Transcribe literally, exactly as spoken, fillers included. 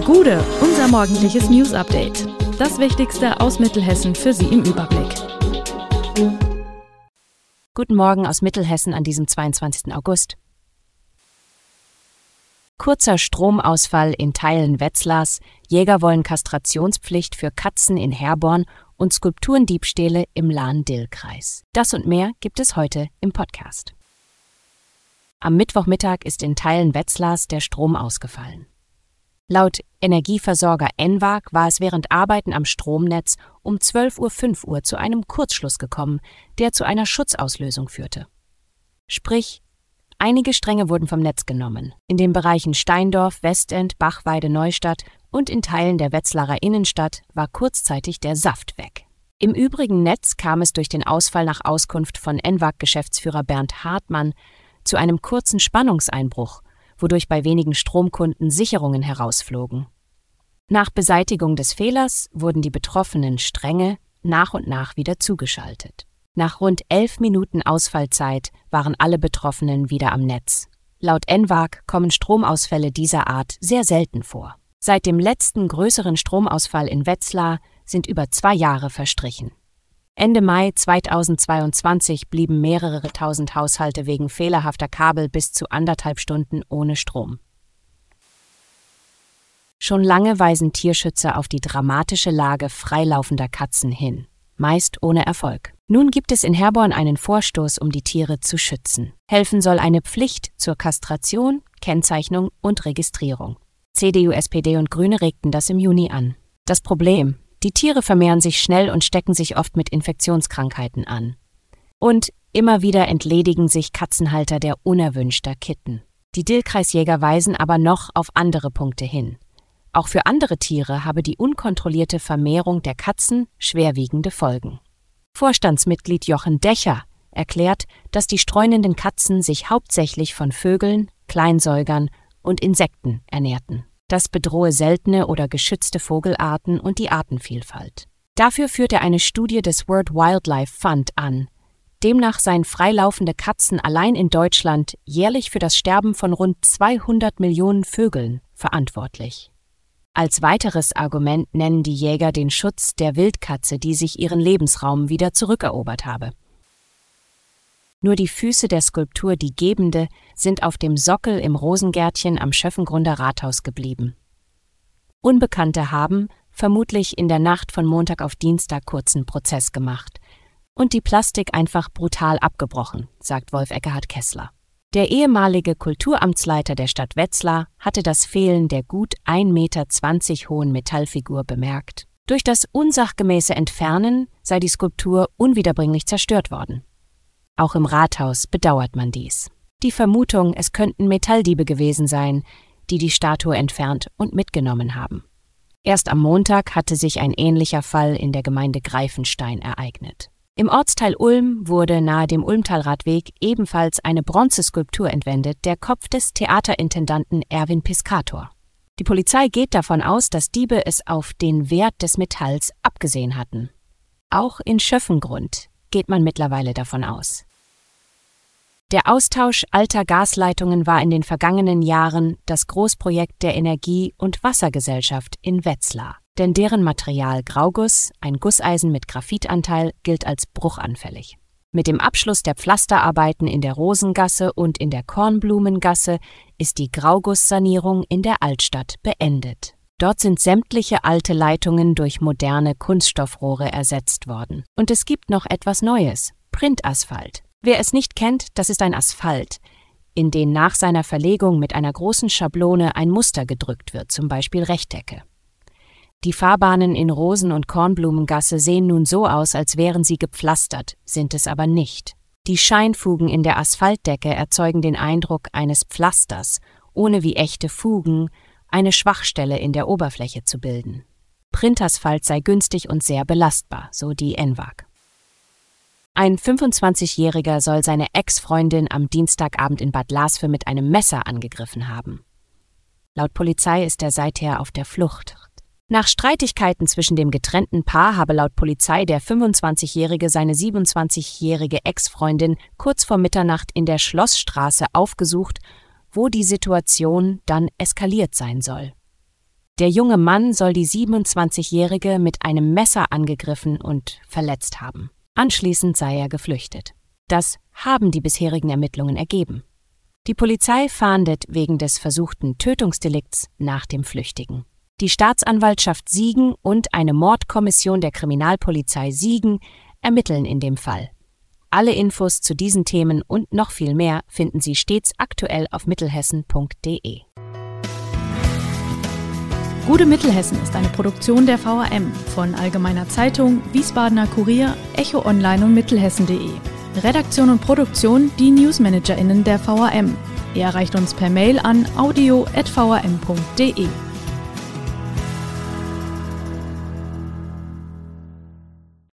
Gude, unser morgendliches News-Update. Das Wichtigste aus Mittelhessen für Sie im Überblick. Guten Morgen aus Mittelhessen an diesem zweiundzwanzigsten August. Kurzer Stromausfall in Teilen Wetzlars, Jäger wollen Kastrationspflicht für Katzen in Herborn und Skulpturendiebstähle im Lahn-Dill-Kreis. Das und mehr gibt es heute im Podcast. Am Mittwochmittag ist in Teilen Wetzlars der Strom ausgefallen. Laut Energieversorger Enwag war es während Arbeiten am Stromnetz um zwölf Uhr fünf zu einem Kurzschluss gekommen, der zu einer Schutzauslösung führte. Sprich, einige Stränge wurden vom Netz genommen. In den Bereichen Steindorf, Westend, Bachweide, Neustadt und in Teilen der Wetzlarer Innenstadt war kurzzeitig der Saft weg. Im übrigen Netz kam es durch den Ausfall nach Auskunft von Enwag-Geschäftsführer Bernd Hartmann zu einem kurzen Spannungseinbruch, wodurch bei wenigen Stromkunden Sicherungen herausflogen. Nach Beseitigung des Fehlers wurden die betroffenen Stränge nach und nach wieder zugeschaltet. Nach rund elf Minuten Ausfallzeit waren alle Betroffenen wieder am Netz. Laut Enwag kommen Stromausfälle dieser Art sehr selten vor. Seit dem letzten größeren Stromausfall in Wetzlar sind über zwei Jahre verstrichen. Ende Mai zweitausendzweiundzwanzig blieben mehrere tausend Haushalte wegen fehlerhafter Kabel bis zu anderthalb Stunden ohne Strom. Schon lange weisen Tierschützer auf die dramatische Lage freilaufender Katzen hin, meist ohne Erfolg. Nun gibt es in Herborn einen Vorstoß, um die Tiere zu schützen. Helfen soll eine Pflicht zur Kastration, Kennzeichnung und Registrierung. C D U, S P D und Grüne regten das im Juni an. Das Problem: Die Tiere vermehren sich schnell und stecken sich oft mit Infektionskrankheiten an. Und immer wieder entledigen sich Katzenhalter der unerwünschter Kitten. Die Dillkreisjäger weisen aber noch auf andere Punkte hin. Auch für andere Tiere habe die unkontrollierte Vermehrung der Katzen schwerwiegende Folgen. Vorstandsmitglied Jochen Dächer erklärt, dass die streunenden Katzen sich hauptsächlich von Vögeln, Kleinsäugern und Insekten ernährten. Das bedrohe seltene oder geschützte Vogelarten und die Artenvielfalt. Dafür führt er eine Studie des World Wildlife Fund an. Demnach seien freilaufende Katzen allein in Deutschland jährlich für das Sterben von rund zweihundert Millionen Vögeln verantwortlich. Als weiteres Argument nennen die Jäger den Schutz der Wildkatze, die sich ihren Lebensraum wieder zurückerobert habe. Nur die Füße der Skulptur Die Gebende sind auf dem Sockel im Rosengärtchen am Schöffengrunder Rathaus geblieben. Unbekannte haben, vermutlich in der Nacht von Montag auf Dienstag, kurzen Prozess gemacht und die Plastik einfach brutal abgebrochen, sagt Wolf-Ekkehard Kessler. Der ehemalige Kulturamtsleiter der Stadt Wetzlar hatte das Fehlen der gut ein Meter zwanzig hohen Metallfigur bemerkt. Durch das unsachgemäße Entfernen sei die Skulptur unwiederbringlich zerstört worden. Auch im Rathaus bedauert man dies. Die Vermutung, es könnten Metalldiebe gewesen sein, die die Statue entfernt und mitgenommen haben. Erst am Montag hatte sich ein ähnlicher Fall in der Gemeinde Greifenstein ereignet. Im Ortsteil Ulm wurde nahe dem Ulmtalradweg ebenfalls eine Bronzeskulptur entwendet, der Kopf des Theaterintendanten Erwin Piscator. Die Polizei geht davon aus, dass Diebe es auf den Wert des Metalls abgesehen hatten. Auch in Schöffengrund geht man mittlerweile davon aus. Der Austausch alter Gasleitungen war in den vergangenen Jahren das Großprojekt der Energie- und Wassergesellschaft in Wetzlar. Denn deren Material Grauguss, ein Gusseisen mit Graphitanteil, gilt als bruchanfällig. Mit dem Abschluss der Pflasterarbeiten in der Rosengasse und in der Kornblumengasse ist die Graugusssanierung in der Altstadt beendet. Dort sind sämtliche alte Leitungen durch moderne Kunststoffrohre ersetzt worden. Und es gibt noch etwas Neues: Printasphalt. Wer es nicht kennt, das ist ein Asphalt, in den nach seiner Verlegung mit einer großen Schablone ein Muster gedrückt wird, zum Beispiel Rechtecke. Die Fahrbahnen in Rosen- und Kornblumengasse sehen nun so aus, als wären sie gepflastert, sind es aber nicht. Die Scheinfugen in der Asphaltdecke erzeugen den Eindruck eines Pflasters, ohne wie echte Fugen eine Schwachstelle in der Oberfläche zu bilden. Printasphalt sei günstig und sehr belastbar, so die Enwag. Ein fünfundzwanzigjähriger soll seine Ex-Freundin am Dienstagabend in Bad Lasve mit einem Messer angegriffen haben. Laut Polizei ist er seither auf der Flucht. Nach Streitigkeiten zwischen dem getrennten Paar habe laut Polizei der fünfundzwanzigjährige seine siebenundzwanzigjährige Ex-Freundin kurz vor Mitternacht in der Schlossstraße aufgesucht, wo die Situation dann eskaliert sein soll. Der junge Mann soll die siebenundzwanzigjährige mit einem Messer angegriffen und verletzt haben. Anschließend sei er geflüchtet. Das haben die bisherigen Ermittlungen ergeben. Die Polizei fahndet wegen des versuchten Tötungsdelikts nach dem Flüchtigen. Die Staatsanwaltschaft Siegen und eine Mordkommission der Kriminalpolizei Siegen ermitteln in dem Fall. Alle Infos zu diesen Themen und noch viel mehr finden Sie stets aktuell auf mittelhessen punkt de. Gute Mittelhessen ist eine Produktion der V A M von Allgemeiner Zeitung, Wiesbadener Kurier, Echo Online und mittelhessen punkt de. Redaktion und Produktion die NewsmanagerInnen der V A M. Ihr erreicht uns per Mail an audio at v a m punkt de.